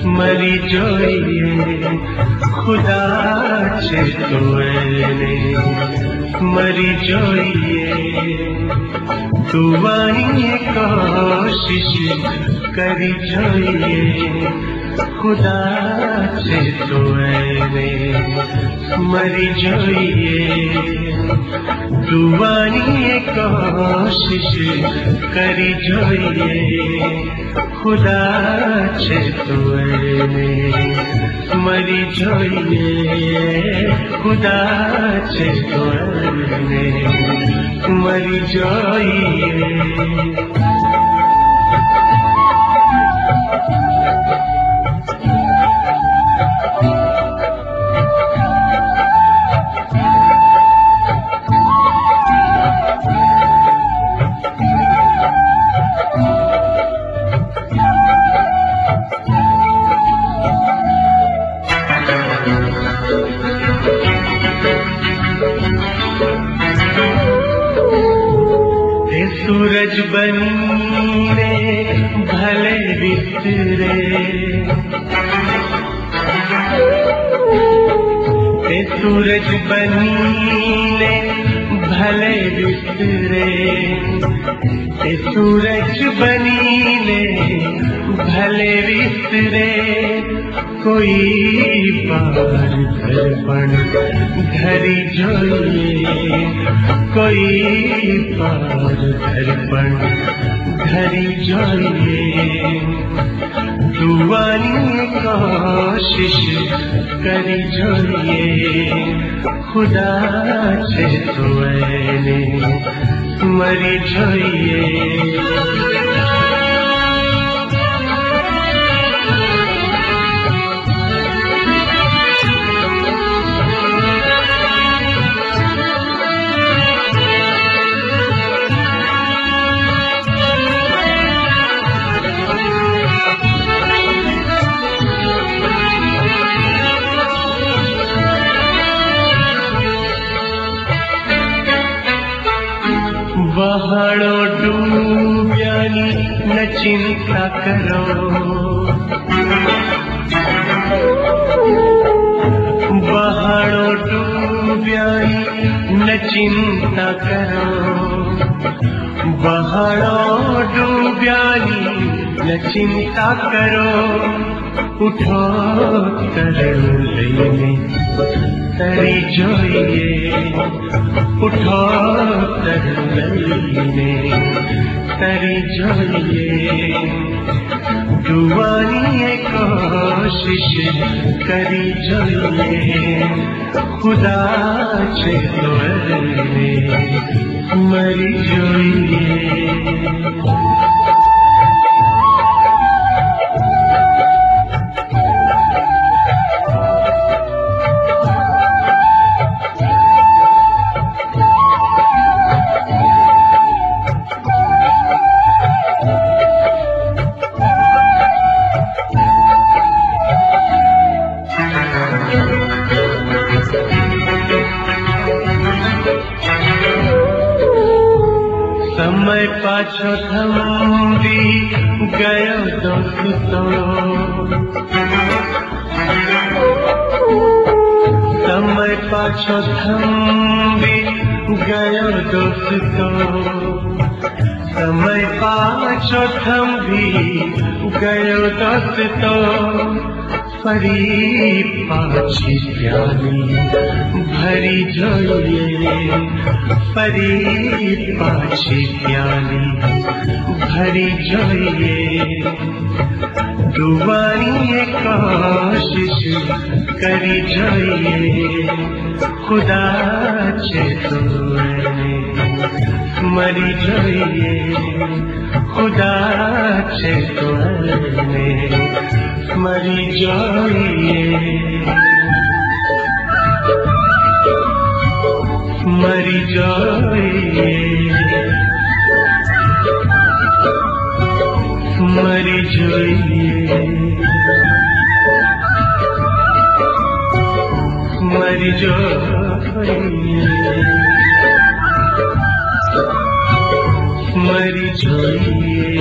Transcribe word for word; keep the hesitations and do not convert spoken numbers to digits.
मरी जोइए खुदा छे तो एने मरी जोइए दुआई कोशिश करी जोइए खुदा छे तो एने मरी जोइए दुआई कोशिश करी जोइए खुदा छे तो एने मरी जोइए खुदा छे तो एने मरी जोइए। सूरज बनीने भले बिस्तरे ते सूरज बनीने भले बिस्तरे ते सूरज बनीने भले बिस्तरे कोई पार दर्पण धरी जोइए कोई पार दर्पण धरी जोइए दुआनी कोशिश करी जोइए खुदा छे तो एने मरी जोइए। बहाड़ो डूब्यानी न चिंता करो बहाड़ो डूब्यानी न चिंता करो बहाड़ो डूब्यानी न चिंता करो उठो तरल लेने तरी जोइए उठो तरलने तरी जोइए दुआनी कोशिश करी जोइए खुदा छे तो एने मरी जोइए। समय पाछो थंबी गयो दोस्तो समय पाछो थंबी गयो दोस्तो समय पाछो थंबी गयो दोस्तो फरी पाछी प्याली भरी जोइए फरी पाछी प्याली भरी जोइए दुआनी कोशिश करी जोइए खुदा छे तो एने मरी जोइए खुदा छे तो एने मरी जोइए मरी जोइए मरी जोइए मरी जोइए मरी जोइए